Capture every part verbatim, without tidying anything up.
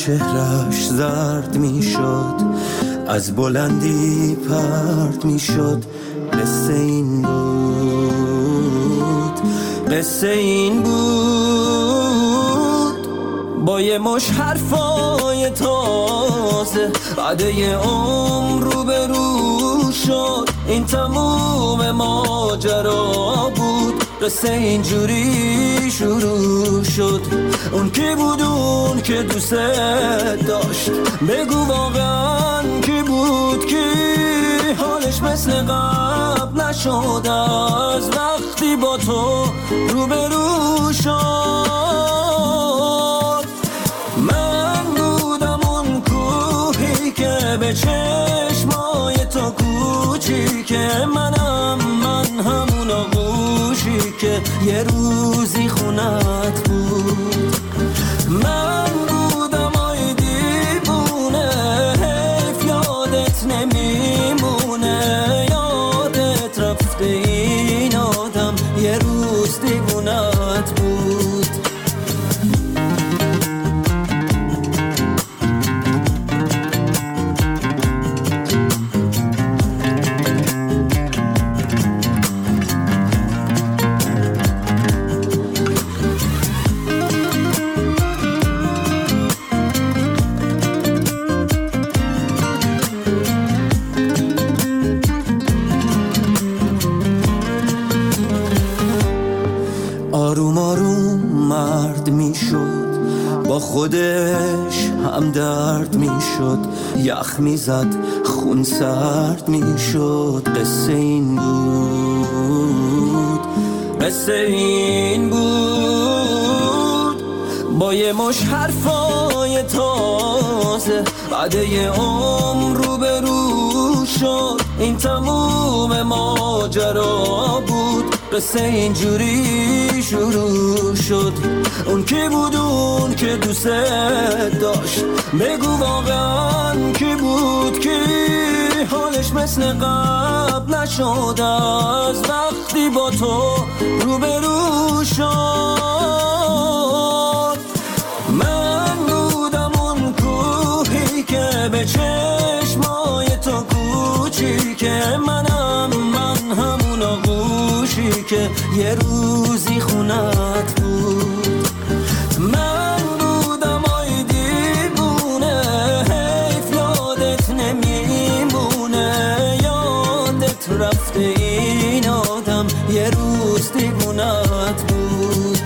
چهرش زرد میشد، از بلندی پرد میشد. قصه این بود، قصه این بود. با یه مش حرفای تازه بعد یه عمر رو به رو شد. این تموم ماجرا بود، قصه اینجوری شروع شد. اون کی بود اون که دوست داشت؟ بگو واقعا کی بود؟ کی حالش مثل قبل نشد از وقتی با تو روبرو شد؟ من بودم اون کوهی که به چشمای تو کوچیکه، منم من همون آغوشی که یه روزی خونت بود. من بودم آی دیوونه، حیف یادت نمیمونه، یادت رفته این آدم یه روز دیوونت بود. آروم آروم مرد می شد، با خودش هم درد می شد. یخ می زد خون سرد می شد. قصه این بود، قصه این بود. با یه مش حرفای تازه بعد یه عمر رو به رو شد. این تموم ماجرا بود، قصه اینجوری شروع شد. اون کی بود اون که دوست داشت؟ بگو واقعا کی بود؟ کی حالش مثل قبل نشد از وقتی با تو روبرو شد؟ من بودم اون کوهی که به چشمای تو کوچیکه، منم من همون آغوشی که یه روزی خونت بود. من بودم آی دیوونه، حیف یادت نمیمونه، یادت رفته این آدم یه روز دیوونت بود.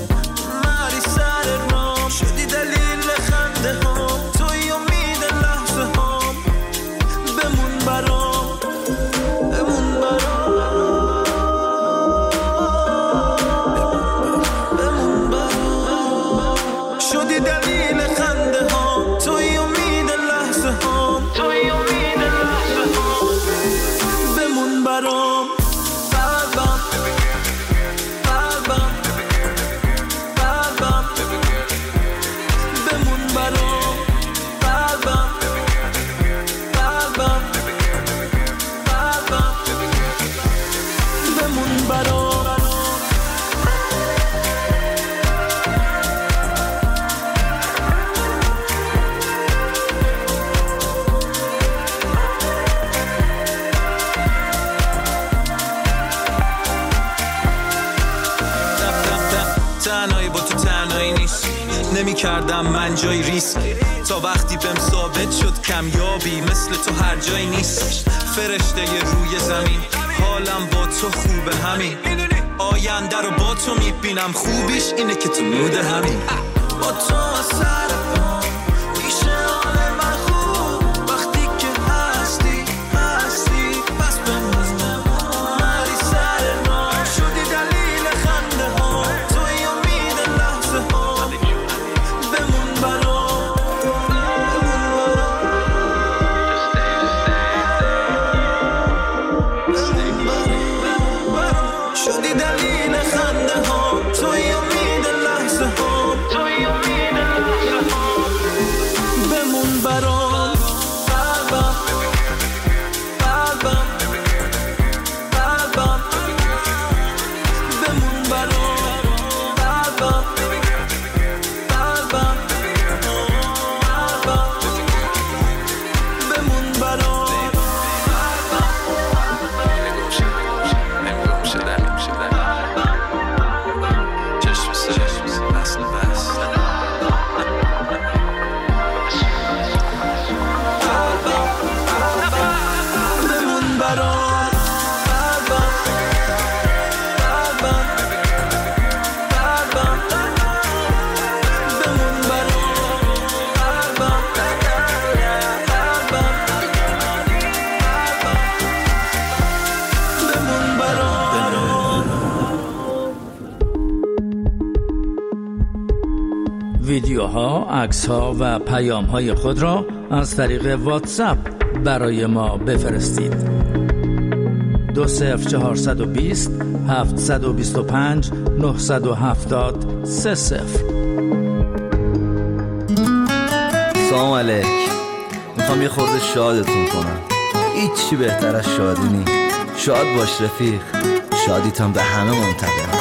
شدی دلیل خنده ها، توی امید لحظه کردم من جای ریسک تا وقتی بهم ثابت شد کمیابی مثل تو هر جایی نیست. فرشته ی روی زمین حالم با تو خوبه همین. آینده رو با تو میبینم خوبیش اینه که تو مود همین. با تو سر پا میشه حال من خوب وقتی که هستی هستی پس بمونم مری سر ما شدی دلیل خنده ها توی امید لحظه ها بمون برام شدی دلیل خنده ها توی امید لحظه ها توی امید لحظه ها بمون برام قلبم قلبم قلبم بمون برام قلبم قلبم قلبم بمون برام ویدیوها، عکس‌ها و پیام‌های خود را از طریق واتساپ برای ما بفرستید. دو صفر چهارصد و بیست هفتصد و بیست و پنج نهصد و هفتاد سه صفر. سلام علیک. میخوام یه خورده شادتون کنم. هیچی بهتر از شادی نی. شاد باش رفیق. شادیت هم به همه منتقل.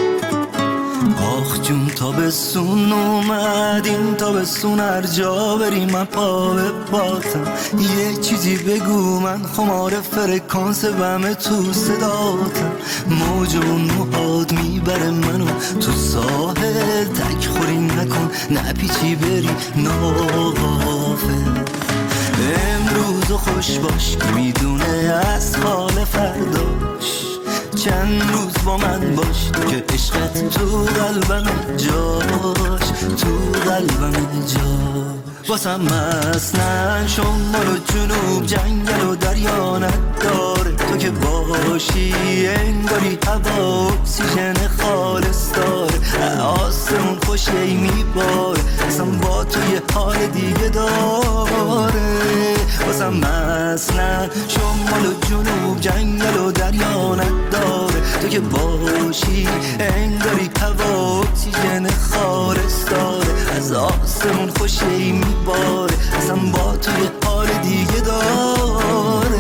آخ جون تابستون اومد این تابستون هر جا بریم من پا به پاتم. یه چیزی بگو من خمار فرکانس بمه تو صداتم. موج اون موهات میبره منو تو ساحل تک خوری نکن نپیچی بری ناغافل. امروز خوش باش که میدونه از حال فرداش. چند روز با من باش که عشقت تو قلبم جاش تو قلبم جا. واسم مثلا شمال و جنوب جنگل و دریا نداره. تو که باشی انگاری هوا اکسیژن خالص داره. آسمون خوشی میباره اصلا با تو یه حال دیگه داره. واسم مثلا شمال و جنوب جنگل و دریا نداره. تو که باشی انگاری هوا اکسیژن خالص داره. از آسمون خوشی میباره اصلا با تو یه حال دیگه داره.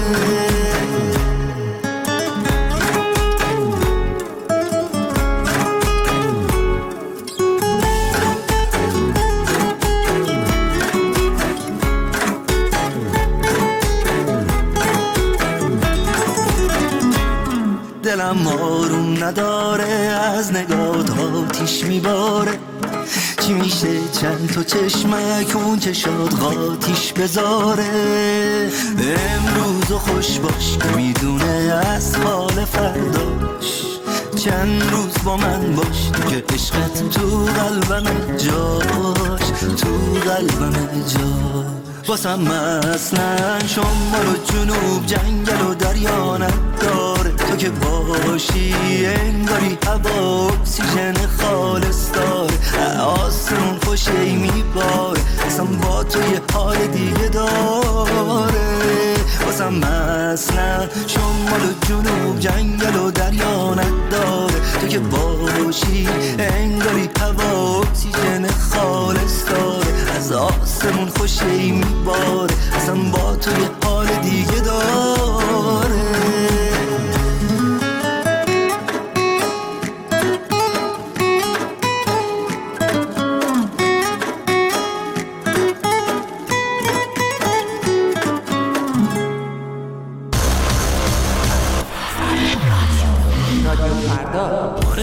دلم آروم نداره از نگات آتیش میباره. چی میشه چند تا چشمک اون چشات قاتیش بذاره. امروز خوش باش که میدونه از حال فرداش. چند روز با من باش که عشقت تو قلبم جاش تو قلبم جا. واسم مثلا شمال و جنوب جنگل و دریا نداره. تو که باشی انگاری هوا اکسیژن خالص داره. آسمون خوشی میباره اصلا با تو یه حال دیگه داره. واسم مثلا شمال و جنوب جنگل و دریا نداره. تو که باشی انگاری هوا اکسیژن خالص داره. از آسمون خوشی میباره اصلا با تو یه حال دیگه داره.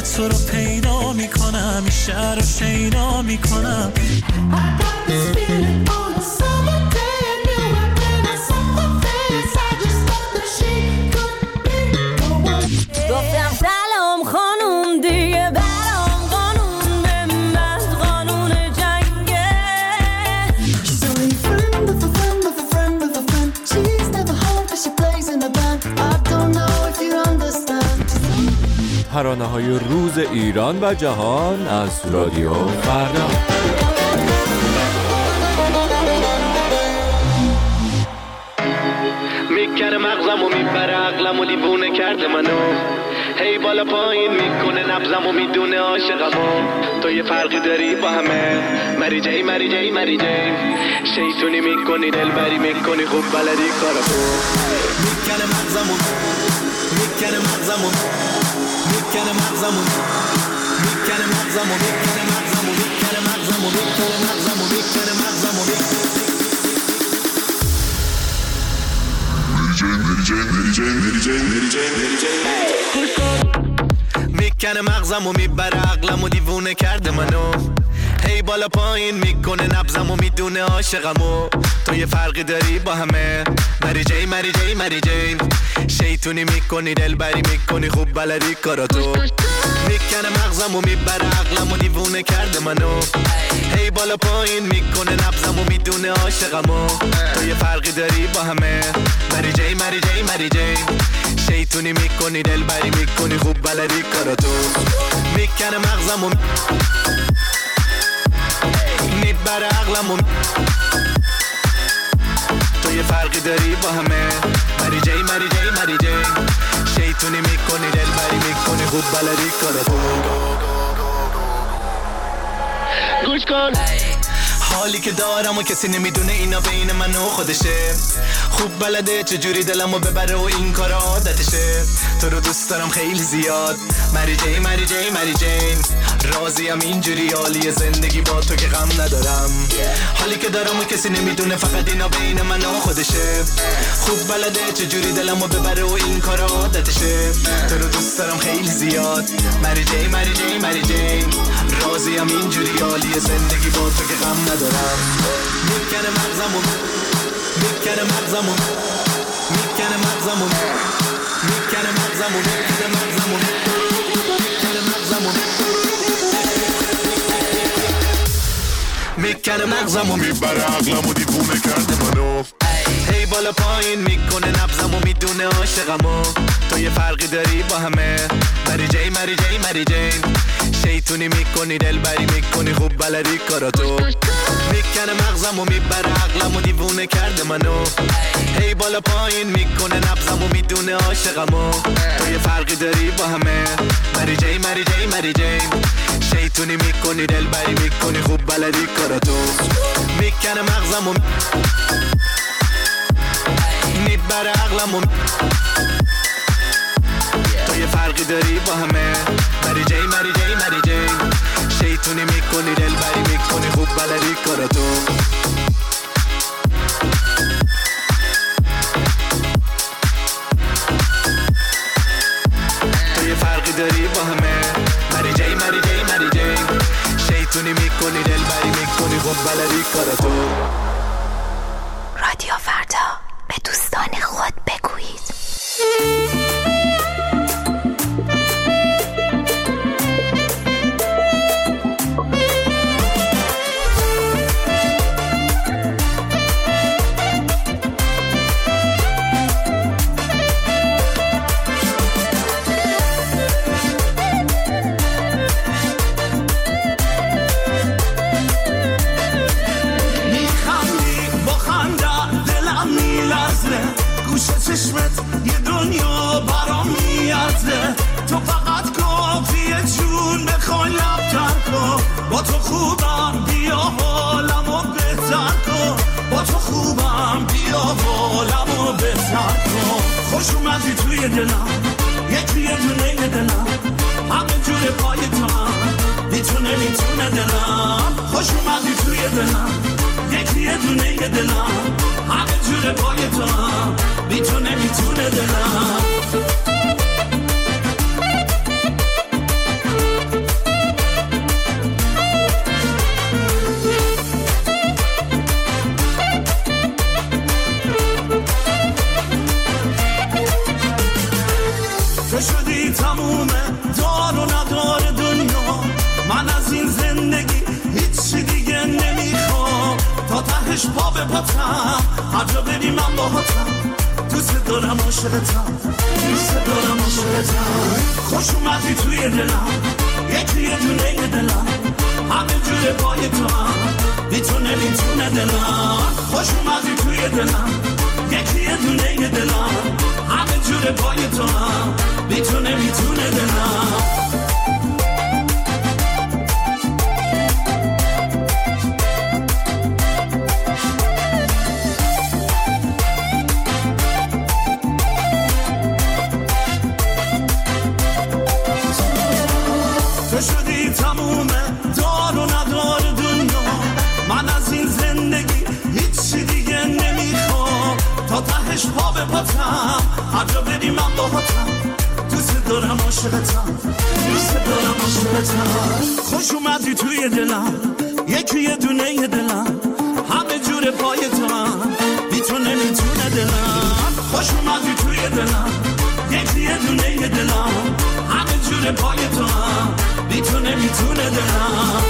تو رو پیدا میکنم، این شهر رو شیدا میکنم. گفتم سلام خانوم دیگه برام قانون به من قانون جنگه. She's only a friend of a friend of a friend of a friend. She's never home but she plays in a band. I don't know if you understand. ترانه های روز ایران و جهان از رادیو فردا. میکنه مغزمو میبره عقلمو دیوونه کرده منو، هی بالا پایین میکنه نبضمو میدونه عاشقمو. تو یه فرقی داری با همه، مری جی مری جی مری جی. شیطونی میکنی دلبری میکنی خوب بلدی کارو. میکنه مغزمو میکنه مغزمو میکنه مغزمو میکنه مغزمو میکنه مغزمو میکنه مغزمو میکنه مغزمو میکنه مغزمو میکنه مغزمو میبره عقلمو دیوونه کرده منو، هی بالا پایین میکنه نبضمو میدونه عاشقمو. تو یه فرقی داری با همه، مری جی مری جی مری جی. شیطونی میکنی دلبری میکنی خوب بلدی کاراتو. میکنه مغزمو میبره عقلمو دیوونه کرده منو، هی بالا پایین میکنه نبضمو میدونه عاشقمو. تو یه فرقی داری با همه، مری جی مری جی مری جی. شیطونی میکنی دلبری میکنی خوب بلدی کاراتو. میکنه مغزمو میبره عقلمو، تو یه فرقی داری با همه، مری جی مری جی مری جی. شیطونی میکنی دلبری میکنی خوب بلدی کاراتو. گوش کن حالی که دارم و کسی نمیدونه اینا بین من و خودشه. خوب بلده چجوری دلمو ببره و این کار عادتشه. تو رو دوست دارم خیلی زیاد، مری جی مری جی مری جین. راضیم اینجوری حالی زندگی با تو که غم ندارم. حالی که دارم و کسی نمیدونه فقط اینا بین من و خودشه. خوب بلده چجوری دلمو ببره و این کار عادتشه. تو رو دوست دارم خیلی زیاد، مری جی مری جی مری جین. راضیم اینجوری حالی زندگی با تو که غم ندارم. میکنه مغزمو میکنه مغزمو میکنه مغزمو میکنه مغزمو میکنه مغزمو میکنه مغزمو میکنه مغزمو میبره عقلمو دیوونه کرده منو، هی بالا پایین میکنه نبضمو میدونه عاشقمو. تو یه فرقی داری با همه، مری جی مری جی مری جین. شیطونی میکنی دلبری میکنی خوب بلدی کاراتو. میکنه مغزمو میبره عقلمو دیوونه کرده منو، هی بالا پایین میکنه نبضمو میدونه عاشقمو. تو یه فرقی داری با همه، مری جی مری جی مری جین. شیطونی میکنی دلبری میکنی خوب بلدی کاراتو. میکنه مغزمو میبره عقلمو، تو یه فرقی داری با همه، مری جی مری جی مری جی. شیطونی میکنی دلبری میکنی خوب بلدی کاراتو. تو یه فرقی داری با همه، مری جی مری جی مری جی. شیطونی میکنی دلبری میکنی خوب بلدی کاراتو. رادیو فردا، به دوستان خود بگویید. چشمت یه دنیا برام میارزه. تو فقط کافیه جون بخوای لبتر کن. با تو خوبم بیا حالمو بهتر کن. با تو خوبم بیا حالمو بهتر کن. خوش اومدی توی دلم، یکی یه دونه دلم. همه جور پای تو هم میتونه میتونه دلم. خوش اومدی توی دلم، یکی یه دونه دلم. همه جور پای تو هم میتونه میتونه دلم. باهاتم هر جا بری من باهاتم دوست دارم عاشقتم دوست دارم عاشقتم خوش اومدی توی دلم یکی یه دونه دلم همه جور پای تو هم بی تو نمیتونه دلم خوش اومدی توی دلم یکی یه دونه دلم همه جور پای تو هم بی تو نمیتونه دلم تو شدی تمومه دار و ندار دنیا من از این زندگی هیچی دیگه نمیخوام تا تهش پا به پاتم هر جا بری من باهاتم دوست دارم عاشقتم دوست دارم عاشقتم خوش اومدی توی دلم یکی یه دونه دلم همه جور پای تو هم بی تو نمیتونه دلم خوش اومدی توی دلم یکی یه دونه دلم همه جور پای تو هم بی تو نمیتونه دلم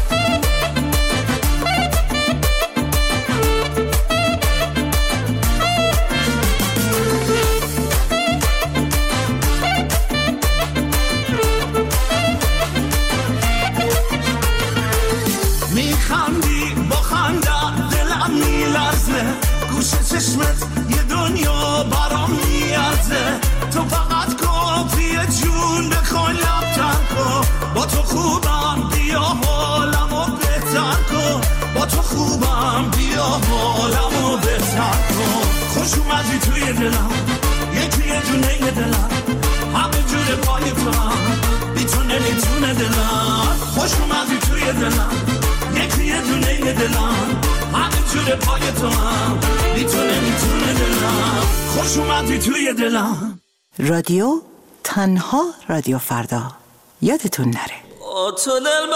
میخندی با خنده دلم میلرزه گوشه چشمت یه دنیا برام میارزه تو فقط کافیه جون بخوای لبتر کن با تو خوبم بیا حالمو بهتر کن با تو خوبم بیا حالمو بهتر کن خوش اومدی توی دلم یکی یه دونه دلم همه جور پای تو هم بی تو نمیتونه دلم خوش اومدی توی دلم یکی یه دونه دلم همه جور پای تو هم بی تو نمیتونه دلم خوش اومدی توی دلم رادیو تنها رادیو فردا یادتون نره با تو دل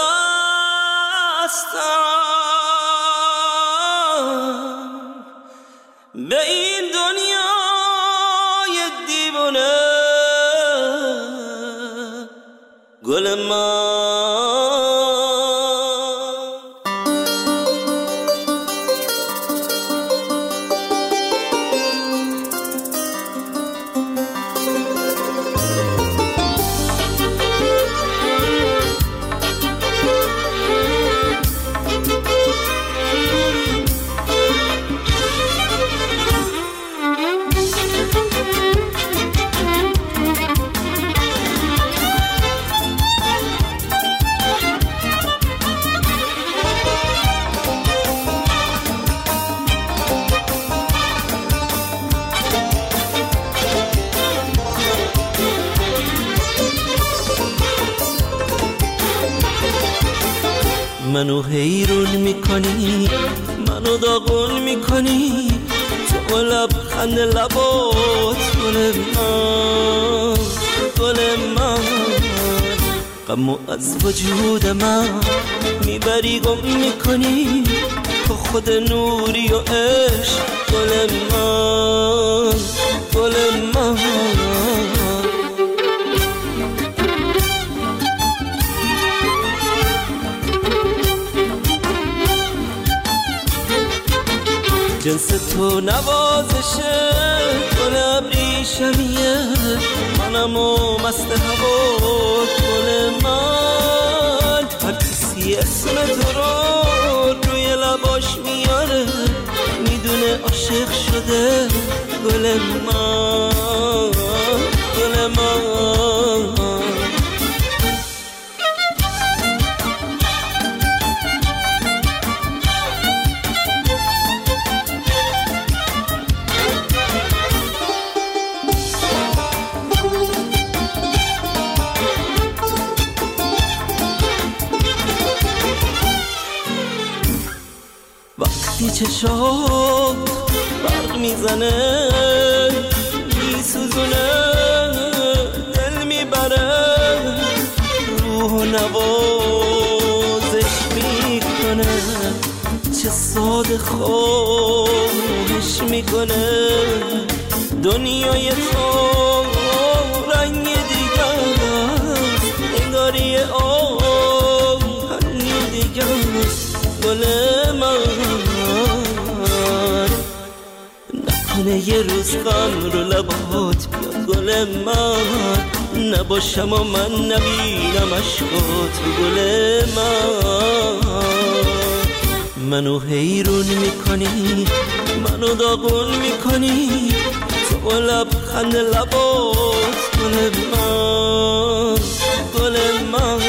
بستم به این دنیای دیوانه گل من منو حیرون میکنی منو داغون میکنی تو لبخند لبات گل من گل من غمو از وجود من میبری گم میکنی تو خود نوری و عشق گل من گل من جنس تو نوازشه گل ابریشمیه منمو مست هوا گل من هر کسی اسم تو رو روی لباش میاره میدونه عاشق شده گل من گل من وقتی چشات برق میزنه میسوزونه دل میبره روح و نوازش میکنه چه ساده خوش میکنه دنیای تو رنگ دیگه است انگاری آهنگ دیگه است گل من کنه یه روز غم رو لبات بیاد گل من، نباشم و من نبینم عشقات گل من. منو حیرون میکنی، منو داغون میکنی، تو لبخند لبات گل من گل من.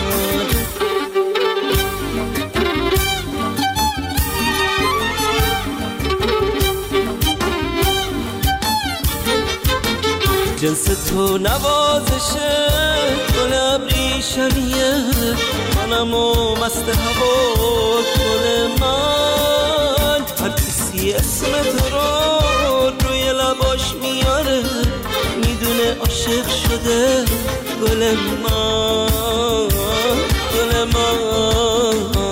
جنس تو نوازشه گل ابریشمیه، منم و مست هوا گل من. هر کسی اسم تو رو روی لباش میاره، میدونه عاشق شده گل من گل من.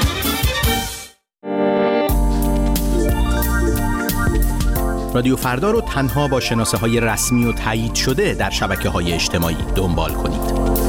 رادیو فردا رو تنها با شناسه های رسمی و تایید شده در شبکه های اجتماعی دنبال کنید.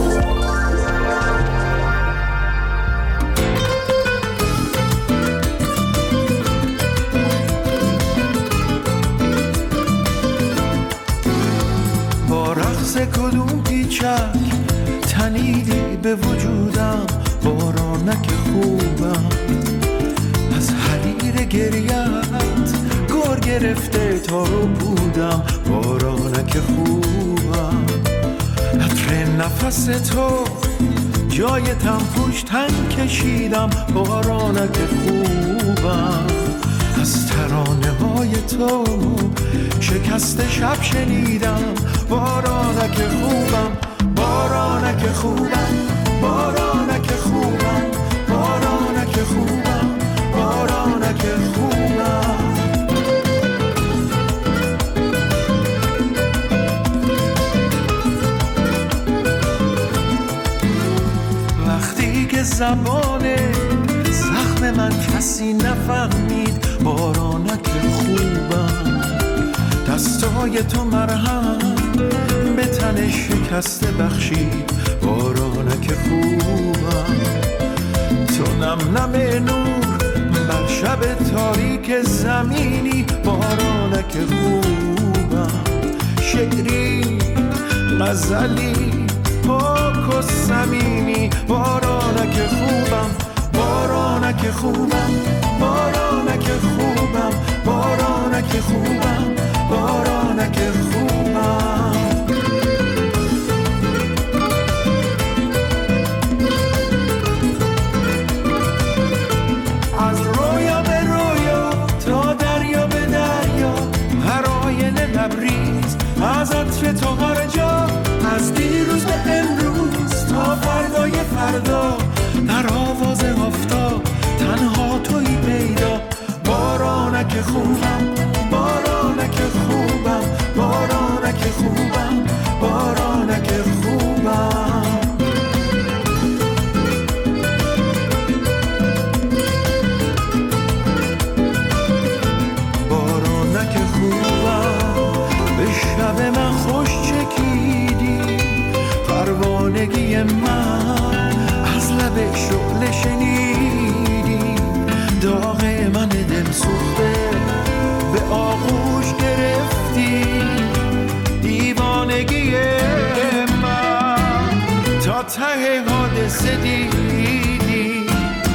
با رقص کدوم پیچک تنیدی به وجودم، بارانک خوبم از حریر گریت گور گرفته تا رو بودم، بارانک خوبم. عطر نفس تو جای تنفوش تن کشیدم، بارانک خوبم. از ترانه های تو شکست شب شنیدم، بارانک خوبم بارانک خوبم بارانک خوبم بارانک خوبم بارانک خوبم. وقتی که زبان زخم من کسی نفهمید، بارانک خوبم. دستای تو مرهم به تن شکسته بخشید، بارانک خوبم. تو نم نم نور بر شب تاریک زمینی، بارانک خوبم. شعری غزلی پاک و صمیمی، بارانک خوبم بارانک خوبم بارانک خوبم بارانک خوبم بارانک خوبم. از رویا به رویا تا دریا به دریا، هر آینه لبریز از عطر تو هر جا. از دیروز به امروز تا فردای فردا، در آواز آفتاب تنها تویی پیدا، بارانک خوبم بارانک خوبم بارانک خوبم بارانک خوبم. بارانک خوبم، به شب من خوش چکیدی، پروانگی من از لب شعله شنیدی، داغ من دل سوخته به آغوش گرفتی، دیوانگی من تا ته حادثه دیدی.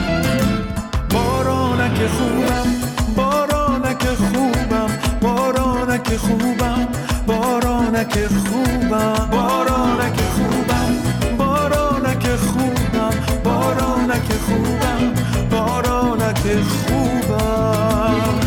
بارانک خوبم بارانک خوبم بارانک خوبم بارانک خوبم بارانک خوبم بارانک خوبم بارانک خوبم بارانک خوبم.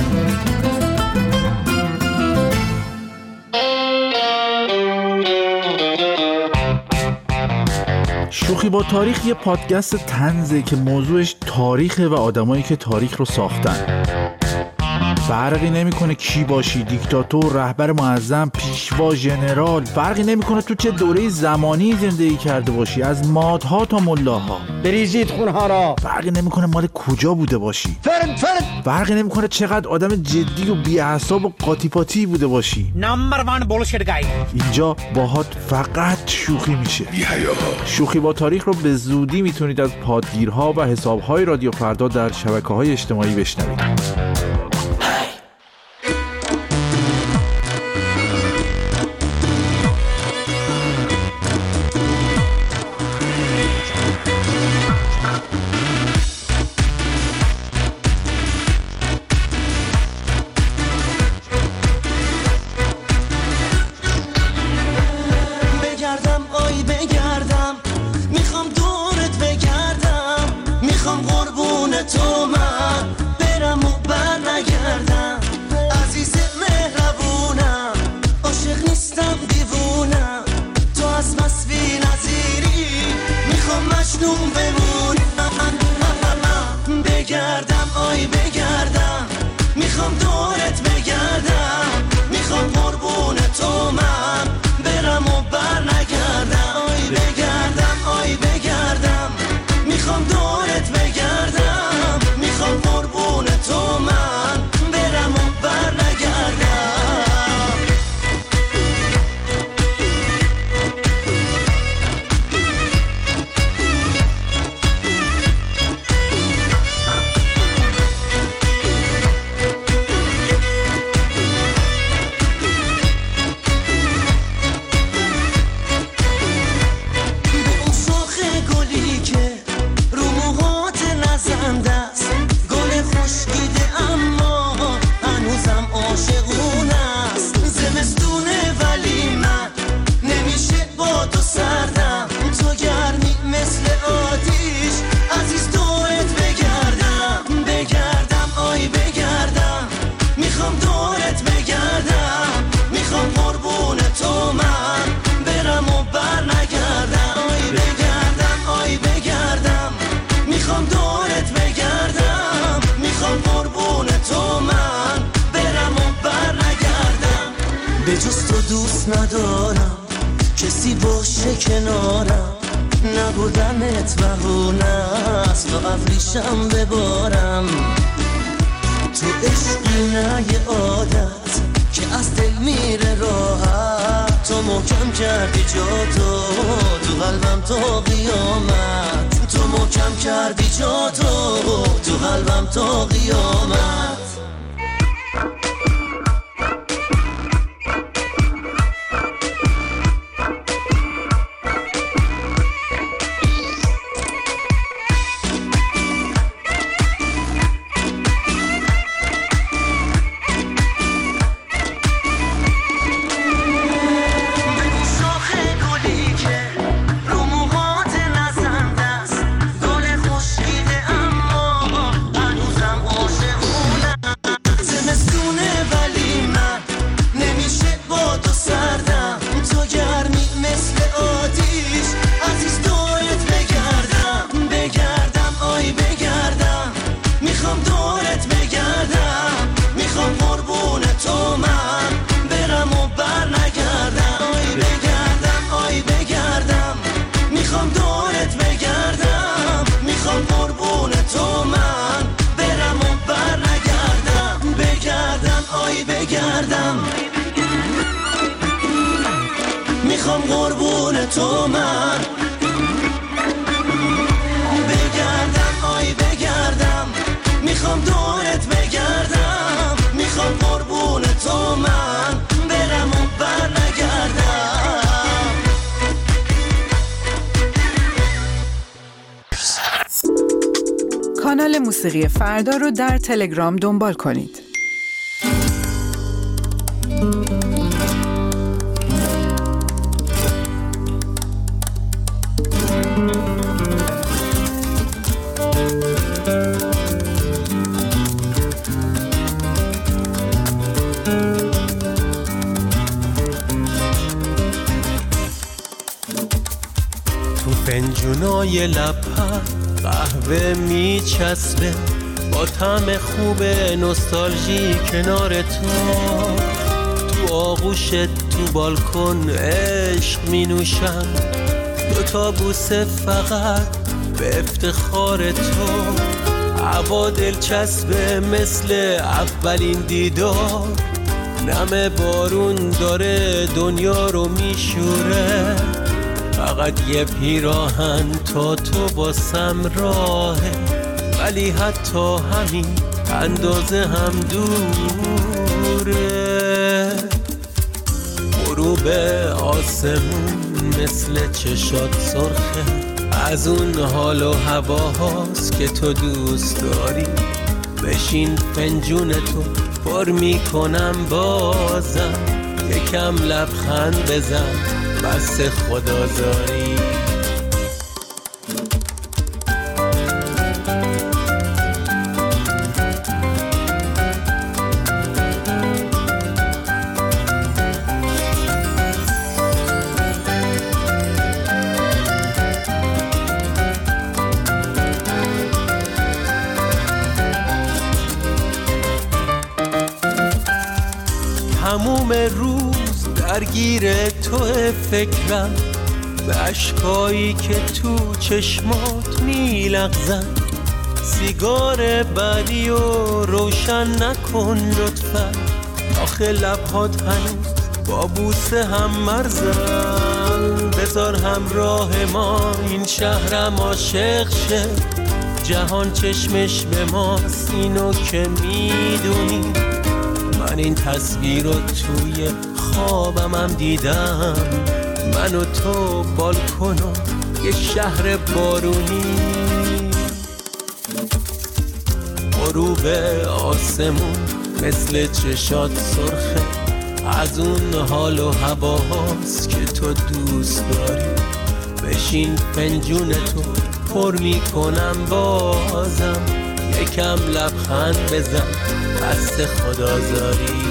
شوخی با تاریخ یه پادکست طنزه که موضوعش تاریخه و آدمایی که تاریخ رو ساختن. فرقی نمیکنه کی باشی، دیکتاتور، رهبر معظم، پیشوا، ژنرال، فرقی نمیکنه تو چه دوره زمانی زندگی کرده باشی، از مادها تا ملاها، بریزید خونها را. فرقی نمیکنه مال کجا بوده باشی، فرد فرد فرقی نمیکنه چقدر آدم جدی و بی‌اعصاب و قاطی پاتی بوده باشی. نمبر وان بولشیت گای. اینجا باهات فقط شوخی میشه. شوخی با تاریخ رو به زودی میتونید از پادگیرها و حساب‌های رادیو فردا در شبکه‌های اجتماعی بشنوید. به جز تو دوست ندارم کسی باشه کنارم، نبودمت بهونه است تا ابریشم ببارم. تو عشقی نه یه عادت که از دل میره راحت، تو محکم کردی جا تو تو قلبم تا قیامت، تو محکم کردی جا تو تو قلبم تا قیامت. میخوام قربون تو من بگردم، آی بگردم، میخوام دورت بگردم، میخوام قربون تو من برم و بر نگردم. کانال موسیقی فردا رو در تلگرام دنبال کنید. فنجونای لب‌ها قهوه میچسبه با طعم خوب نوستالژی کنار تو، تو آغوشت تو بالکن عشق می نوشم، دوتا بوسه فقط به افتخار تو، هوا دلچسبه مثل اولین دیدار، نم بارون داره دنیا رو میشوره، فقط یه پیراهن تا تو باسم راهه، ولی حتی همین اندازه هم دوره. غروب آسمون مثل چشات سرخه، از اون حال و هواهاست که تو دوست داری، بشین فنجون تو پر میکنم بازم، یکم لبخند بزن بس خدازاری. تموم روز درگیر تو فکرم، به عشقایی که تو چشمات میلغزن، سیگار بعدی رو روشن نکن لطفا، آخه لبهات هنوز با بوسه هم مرزن، بذار همراه ما این شهرم عاشق شه، جهان چشمش به ماست اینو که میدونی، من این تصویر رو توی خوابم هم دیدم، من و تو بالکن و یه شهر بارونی، غروب آسمون مثل چشات سرخه، از اون حال و هواهاست که تو دوست داری، بشین فنجون تو پر میکنم بازم، یکم لبخند بزن بس خدازاری.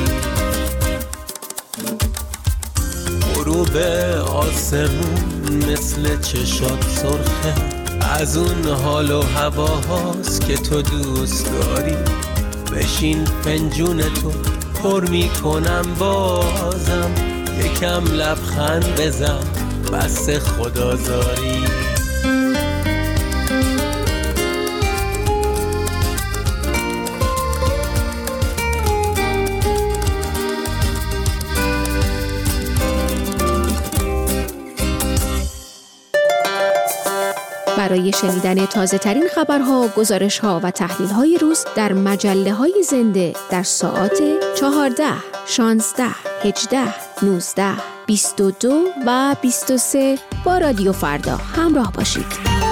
غروب آسمون مثل چشات سرخه، از اون حال و هواهاست که تو دوست داری، بشین فنجون تو پر میکنم بازم، یکم لبخند بزن بس خدازاری. برای شنیدن تازه ترین خبرها، گزارش ها و تحلیل های روز در مجله های زنده در ساعات چهارده، شانزده، هجده، نوزده، بیست و دو و بیست و سه با رادیو فردا همراه باشید.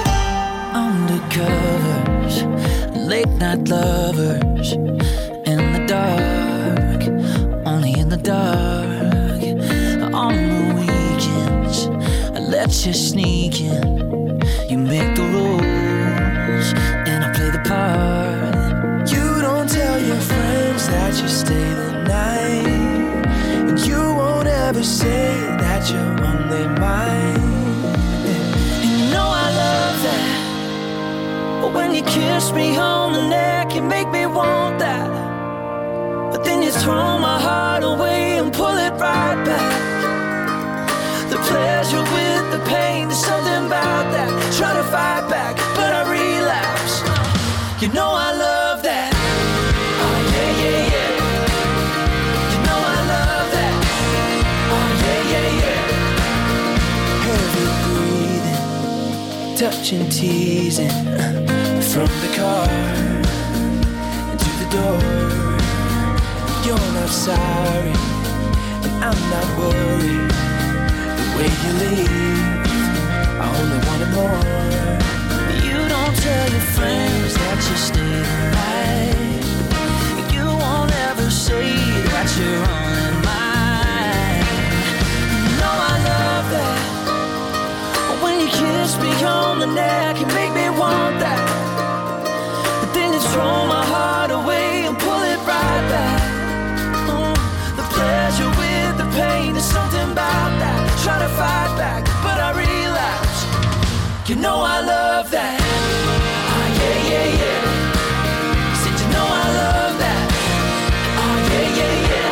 Undercovers, late night lovers, in the dark, only in the dark. On the weekends, I let you sneak in. You make the rules, and I play the part. You don't tell your friends that you stay the night, and you won't ever say that you're on their mind. And you know I love that, but when you kiss me on the neck, you make me want that. But then you throw my heart away and pull it right back. The pleasure with the pain, there's something about that. Try to fight back, but I relapse. You know I love that. Oh yeah, yeah, yeah. You know I love that. Oh yeah, yeah, yeah. Heavy breathing, touching, teasing, from the car to the door. You're not sorry, and I'm not worried. When you leave, I only wanted more. You don't tell your friends that you stay the night. You won't ever say that you're on mine. You know I love that. When you kiss me on the neck, you make me want that. But then you throw my heart away and pull it right back. Mm, the pleasure with the pain, there's something about that. Try to fight back, but I relapse. You know I love that. Oh yeah, yeah, yeah. Said you know I love that. Oh yeah, yeah, yeah.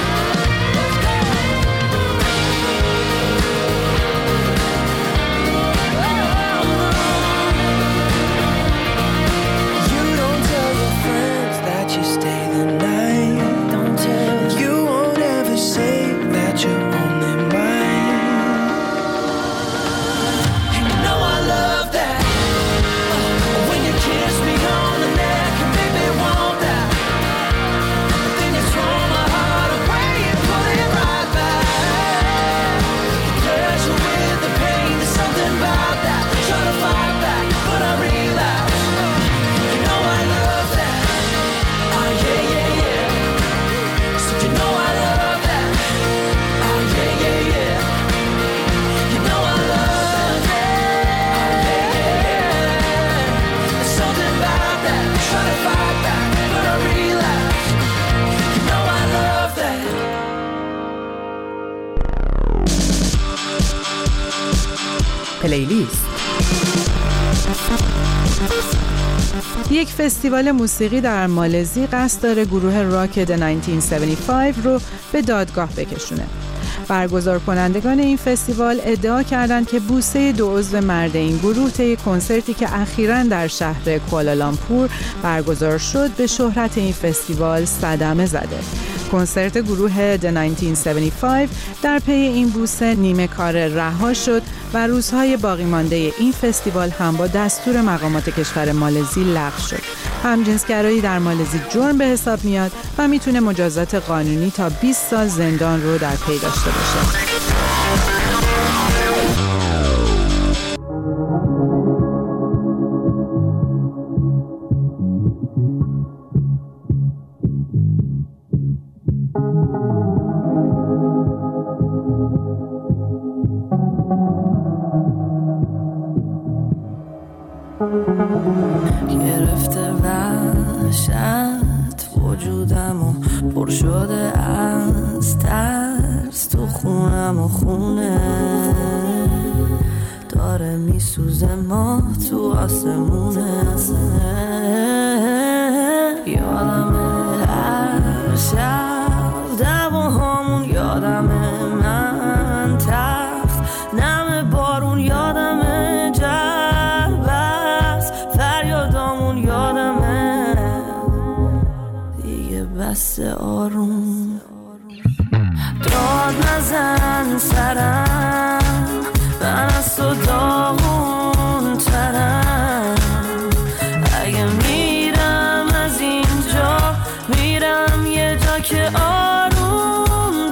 You don't tell your friends that you stay the night. Don't tell. You won't ever say that you're on their mind. پلیلیست. یک فستیوال موسیقی در مالزی قصد داره گروه راک د نوزده هفتاد و پنج رو به دادگاه بکشونه. برگزار کنندگان این فستیوال ادعا کردند که بوسه دو عضو مرد این گروه طی کنسرتی که اخیراً در شهر کوالالامپور برگزار شد به شهرت این فستیوال صدمه زده. کنسرت گروه د نوزده هفتاد و پنج در پی این بوسه نیمه کار رها شد و روزهای باقی مانده این فستیوال هم با دستور مقامات کشور مالزی لغو شد. همجنسگرایی در مالزی جرم به حساب میاد و میتونه مجازات قانونی تا بیست سال زندان رو در پی داشته باشه. گرفته وحشت وجودم و پر شده از ترس، تو خونم و خونه داره میسوزه، ما تو آسمونه. یادم هر شب نزن سرم، من از تو داغون ترم. اگه میرم از اینجا میرم یه جا که آروم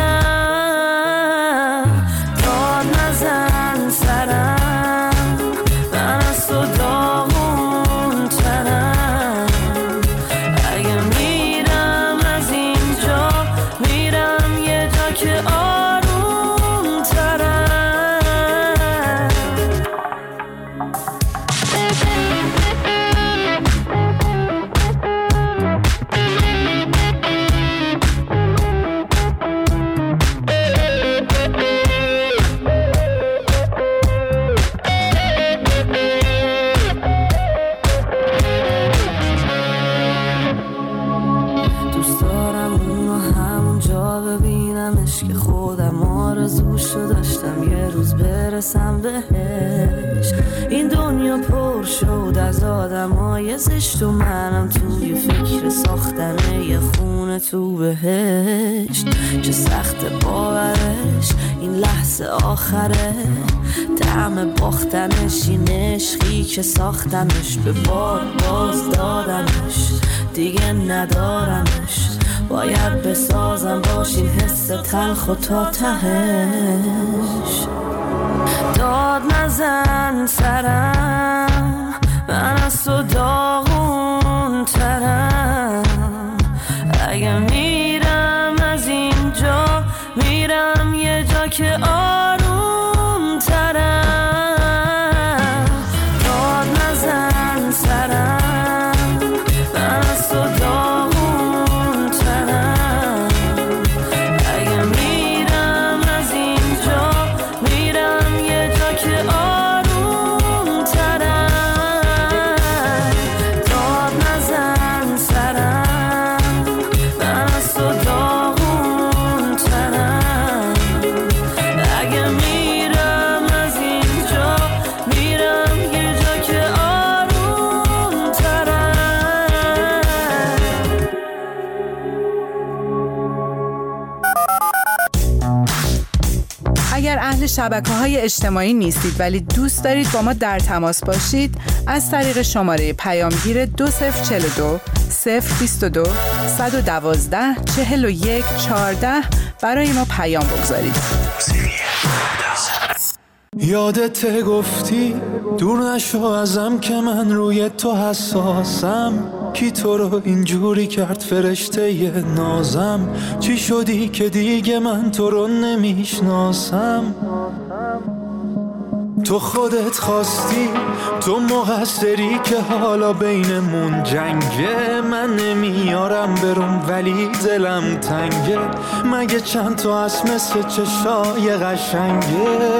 ترم. داد نزن سرم، من از تو داغون ترم. اگه میرم از اینجا میرم یه جا که آروم ترم. دوست دارم اونو همونجا ببینمش که خودم آرزوشو داشتم یه روز برسم بهش. این دنیا پر شد از آدمای زشت و منم توی فکر ساختن یه خونه تو بهشت. چه سخت باورش این لحظه آخره، طعم باختنش این عشقی که ساختمش، به بار باز دادمش دیگه ندارمش. باید بسازم باش این حس تلخ و تا تهش. داد نزن سرم، من از تو داغون ترم. اگه میرم از اینجا میرم یه جا که آروم ترم. داد نزن سرم، من از تو داغون ترم. اگه میرم از اینجا میرم یه جا که آروم ترم. داد نزن سرم، من از تو داغون ترم. اگه میرم از اینجا میرم یه جا که آروم ترم. اگر اهل شبکه‌های اجتماعی نیستید ولی دوست دارید با ما در تماس باشید، از طریق شماره پیامگیر دو صفر چهل و دو صفر بیست و دو صد و دوازده چهل و یک چهارده برای ما پیام بگذارید. یادت گفتی دور نشو ازم که من روی تو حساسم. کی تو رو اینجوری کرد فرشته ی نازم؟ چی شدی که دیگه من تو رو نمیشناسم؟ تو خودت خواستی، تو مقصری که حالا بینمون جنگه. من نمیارم برم ولی دلم تنگه، مگه چند تا از مثل چشای قشنگه.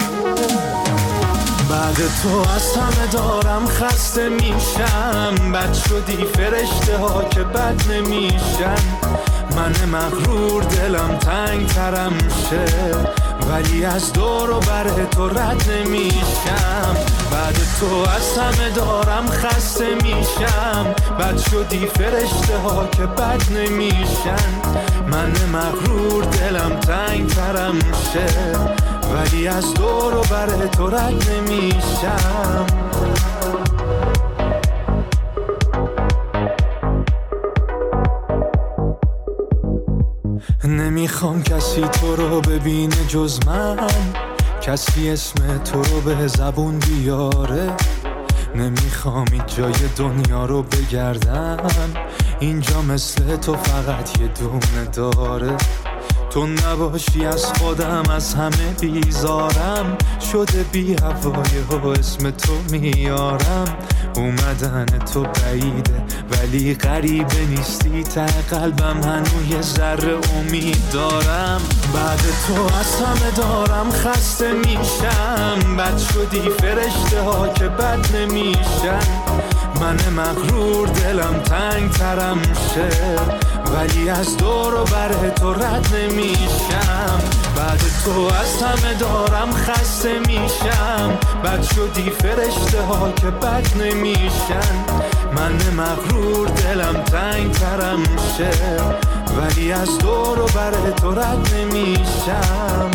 بعد تو از همه دارم خسته میشم، بد شدی فرشته ها که بد نمیشن. من مغرور دلم تنگ ترم شه، ولی از دور و بر تو رد نمیشم. بعد تو از همه دارم خسته میشم، بد شدی فرشته ها که بد نمیشن. من مغرور دلم تنگ ترم شه، ولی از دور و بر تو رد نمیشم. نمیخوام کسی تو رو ببینه جز من، کسی اسم تو رو به زبون بیاره. نمیخوام این جای دنیا رو بگردم، اینجا مثل تو فقط یه دونه داره. تو نباشی از خودم از همه بیزارم، شده بی هوای و اسم تو میارم. اومدن تو بعیده ولی غریبه نیستی، ته قلبم هنوز یه ذره امید دارم. بعد تو از همه دارم خسته میشم، بد شدی فرشته ها که بد نمیشن. من مغرور دلم تنگ ترم شه، ولی از دور و بر تو رد نمیشم. بعد تو از همه دارم خسته میشم، بد شدی فرشته ها که بد نمیشن. من مغرور دلم تنگ ترم شه، ولی از دور و بر تو رد نمیشم.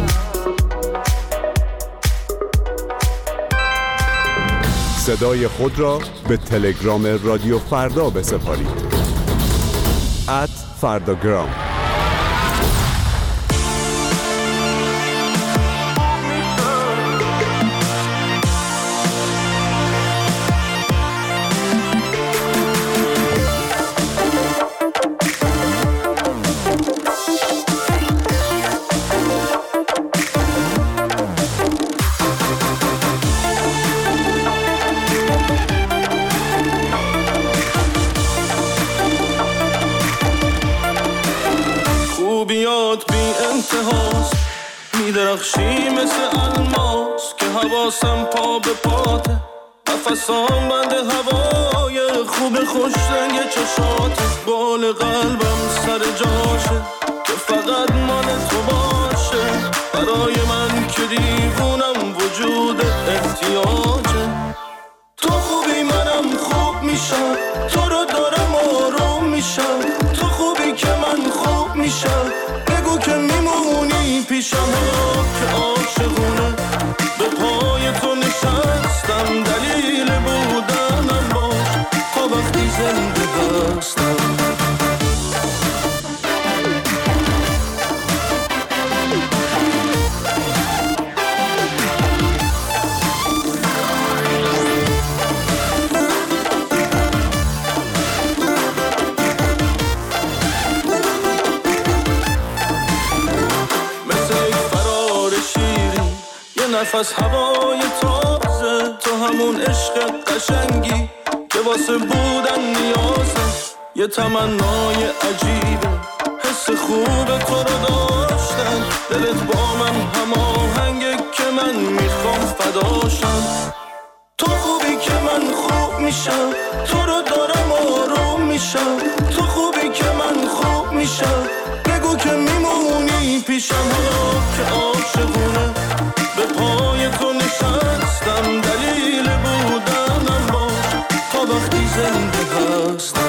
صدای خود را به تلگرام رادیو فردا بسپارید. ات فرداگرام. خوبیات بی انتهاست، میدرخشی مثل الماس که حواسم پا به پاته، نفسام بند هوای خوب خوش رنگ چشاته، بال قلبم سر جاشه که فقط مال تو باشه، برای من که دیوونم وجود احتیاجه. تو خوبی منم خوب میشم، تو رو دارم آروم میشم، تو خوبی که من خوب میشم، بگو که میمونی پیشم. که عاشقونه به پای تو نشستم، دلیل بودنم باش تا وقتی زنده هستم. نفس هوای تازه، تو همون عشق قشنگی که واسه بودن نیازه، یه تمنای عجیبه حس خوب تو رو داشتن، دلت با من هماهنگه که من میخوام فداشم. تو خوبی که من خوب میشم، تو رو دارم آروم میشم، تو خوبی که من خوب میشم، بگو که میمونی پیشم. که عاشقونه به پای تو نشستم، دلیل بودنم باش تا وقتی زنده هستم.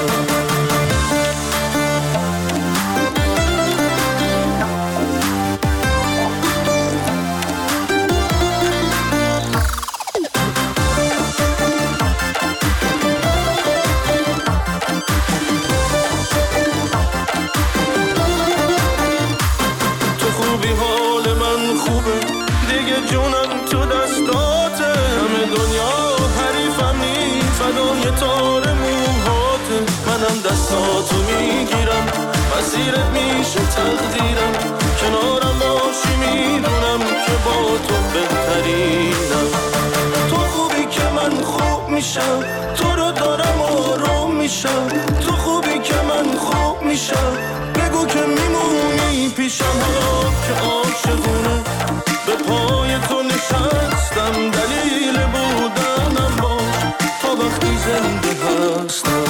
تو خوبی حال من خوبه، دیگه جونم تو دستاته، همه دنیا حریفم نی، فدای تار موهاته، منم دستاتو میگیرم، مسیرت میشه تقدیرم، کنارم باشی میدونم که با تو بهترینم. تو خوبی که من خوب میشم، تو رو دارم آروم میشم، تو خوبی که من خوب میشم، بگو که میمونی پیشم. که عاشقونه به پای تو نشستم، دلیل بودنم باش تا وقتی زنده هستم.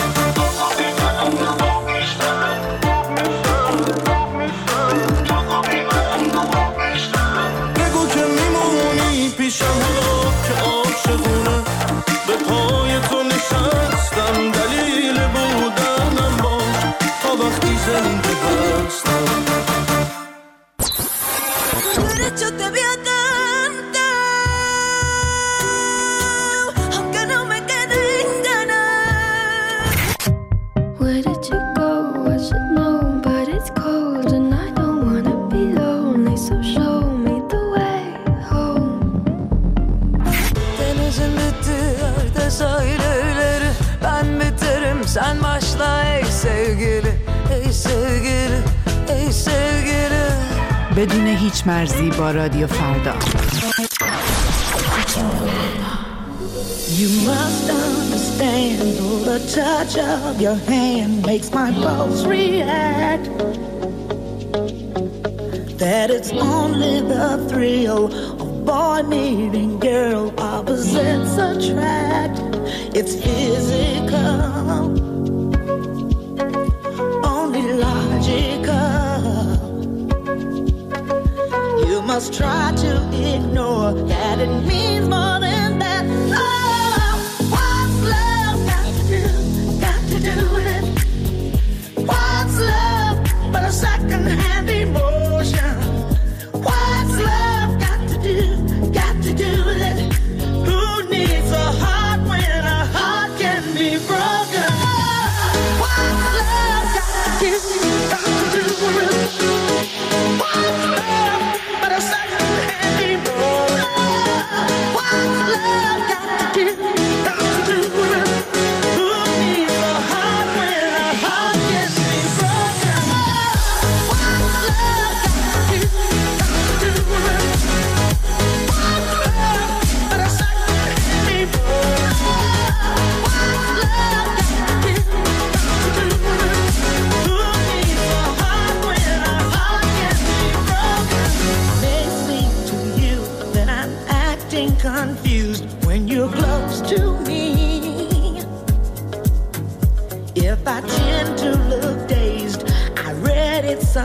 بگو که میمونی پیشم. که عاشقونه به پای تو نشستم، دلیل بودنم باش تا وقتی زنده هستم. Yo te voy a cantar, aunque no me queden ganas. Where did you go? I should know, but it's cold and I don't wanna be lonely, so show me the way home. Denizin bittiği yerde sahilleri, ben biterim sen başla ey sevgili, ey sevgili, ey sevgili. بدون هیچ مرزی با رادیو فردا. You must understand, oh, the touch of your hand makes my pulse react. That it's only the thrill of boy meeting girl, opposites attract. It's physical, only logical. You must try to ignore that it means more than that. Oh, what's love got to do, got to do with it? What's love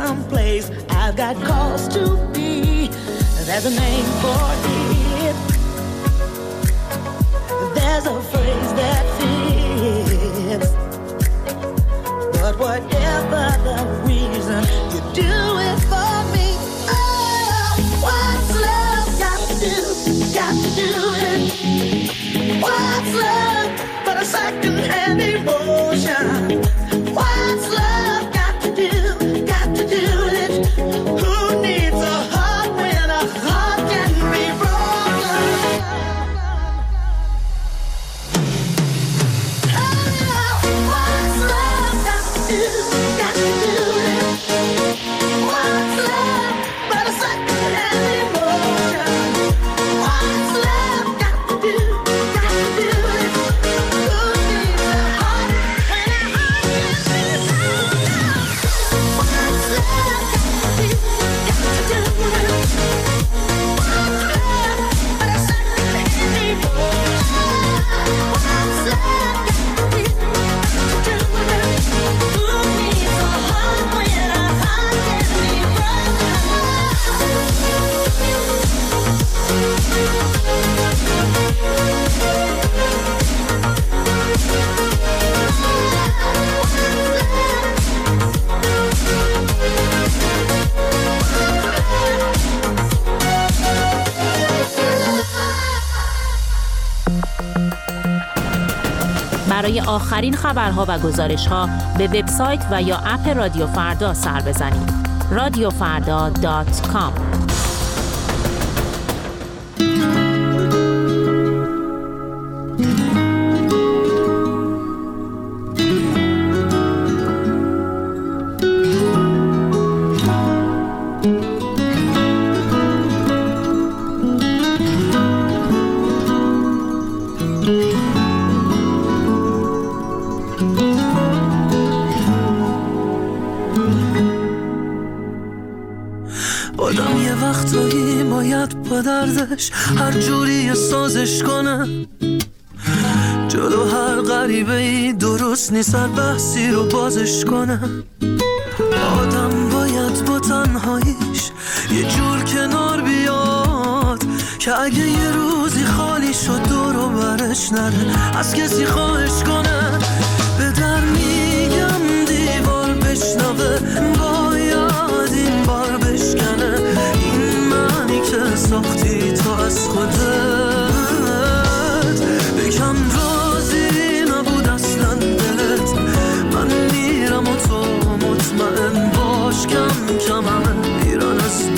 someplace. I've got cause to be. There's a name for it. There's a phrase that fits. But whatever the reason, you do it for me. Oh, what's love got to do? Got to do it. What's love but a second-hand emotion? What's love got to do? Got to do it. Who needs a heart when a heart can be broken? Oh, what's love got to do? Got to do it. What's love but a second-hand emotion? What's love got to do? Got to do it. Who needs a heart when a heart can be broken? What's love got to do? Got to do it. What's love but a second-hand emotion? What's love got to do? Got to do it. Who needs a heart when a heart can be برای آخرین خبرها و گزارش‌ها به وبسایت و یا اپ رادیو فردا سر بزنید. رادیو فردا دات کام. آدم یه وقتایی باید با دردش هر جوری سازش کنه، جلو هر غریبه‌ای درست نیست هر بحثی رو بازش کنه. آدم باید با تنهاییش یه جور کنار بیاد که اگه یه روزی خالی شد دور و برش نره از کسی خواهش کنه. به در میگم دیوار بشنوه باید این بار بشکنه، این معنی که ساختی تو از خودت. بگم راضی نبود اصلا دلت، من میرم و تو مطمئن باش کم کم همه میرن از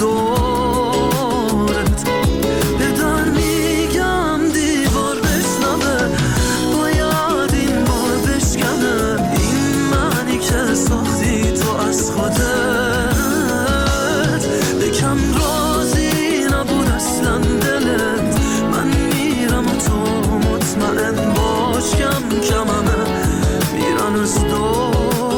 دورت. به در میگم دیوار بشنوه باید این بار بشکنه، این معنی که ساختی تو از خودت. بگم راضی نبود اصلا دلت، من میرم و تو مطمئن باش کم کم همه میرن از دورت.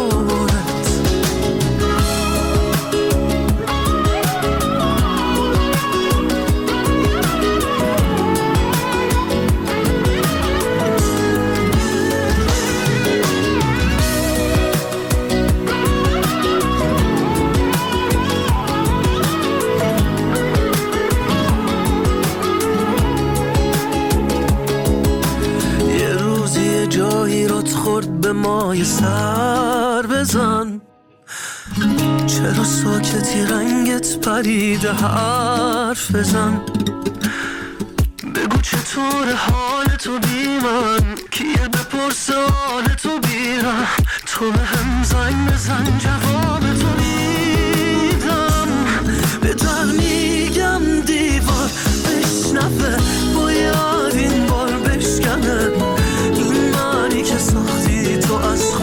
خورد به مای سر بزن، چرا ساکتی رنگت پریده حرف بزن. بگو چطور حال تو بی من، کیه بپرسه حال تو بیرم. تو به هم زنگ بزن جواب تو میدم. به در میگم دیوار بشنوه باید این بار بشکنه، این معنی که ساختی تو از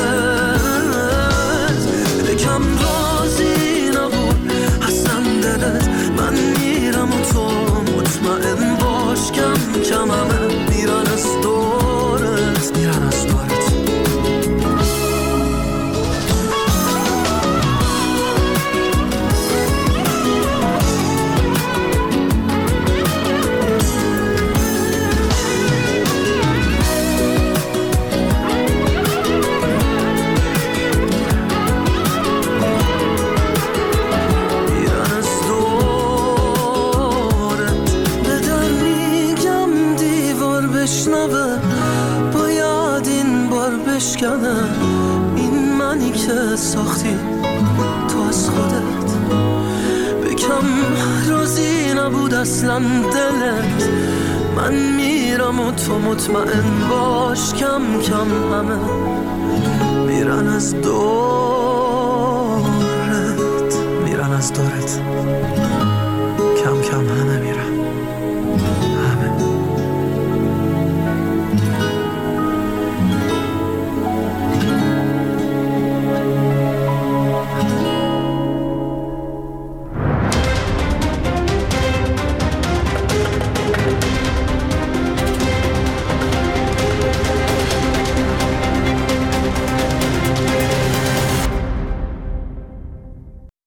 خودت. بگم راضی نبود اصلا دلت، من میرم و تو مطمئن باش کم کم همه میرن از دورت، میرن از دورت. ساختی تو از خودت، به کم راضی نبود اصلا دلت. من میرم و تو مطمئن باش کم کم همه میرن از دورت، میرن از دورت کم کم همه.